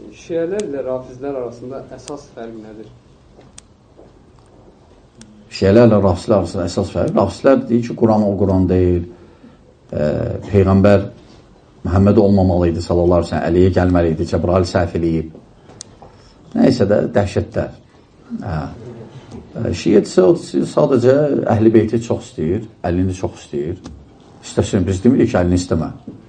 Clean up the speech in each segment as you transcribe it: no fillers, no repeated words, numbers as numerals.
Şiələrlə rafizlər arasında əsas fərq nədir? Şiələrlə rafizlər arasında əsas fərq. Rafizlər deyir ki, Quran o Quran deyil. Peyğəmbər Məhəmməd olmamalıydı, sallallahu aleyhi ve sellem, Əliyə gəlməliydi, Cəbrail səhv eləyib. Nəysə də dəhşətlər. Şiə sadəcə Əhl-i Beyti çox istəyir, Əlini çox istəyir. İstəsin, biz demirik ki, Əlini istəmə.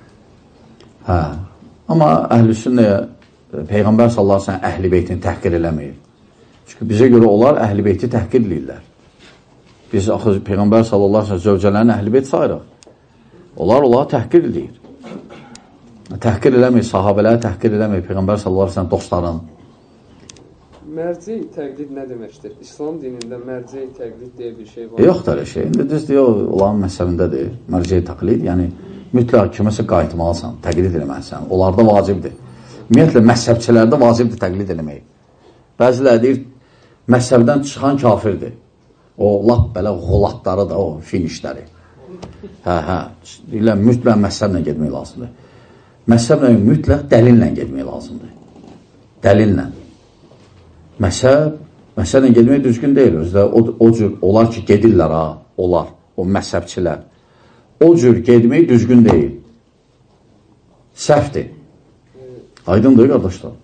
Amma Əhl-i Sünnəyə Peyğəmbər sallallahu aleyhi ve sellem Əhl-i Beytini təhqir eləməyir. Çünki bizə görə onlar Əhl-i Beyti təhqir edirlər. Biz axı Peyğəmbər sallallahu aleyhi ve sellem zövcələrini Əhl-i Beyt sayırıq. Onları təhqir edir. Təhqir eləmir, sahabələri təhqir eləmir, Peyğəmbər sallallahu aleyhi ve sellem dostların. Mərci təqlid nə deməkdir? İslam dinində mərci təqlid deyə bir şey var. Yoxdur elə şey. İndi düz deyir, onların məhzəbindədir. Mərci təqlid, yəni mütləq kiməsə qayıtmalısan, təqlid eləməlisən. Onlarda vacibdir. Ümumiyyətlə, məhzəbçilərdə vacibdir təqlid eləmək. Bəziləri deyir, məhzəbdən çıxan kafirdir. O, lap belə xolatları da, o finişləri. Deyirlər, mütləq məhzəblə getmək lazımdır. Məhzəblə mütləq dəlillə getmək lazımdır. Dəlillə. Məhzəblə getmək düzgün deyil. Özdə o cür, onlar ki, gedirlər, onlar, o məhzəbçilər. O cür getmək düzgün deyil. Səhvdir. Aydındır, qardaşlar.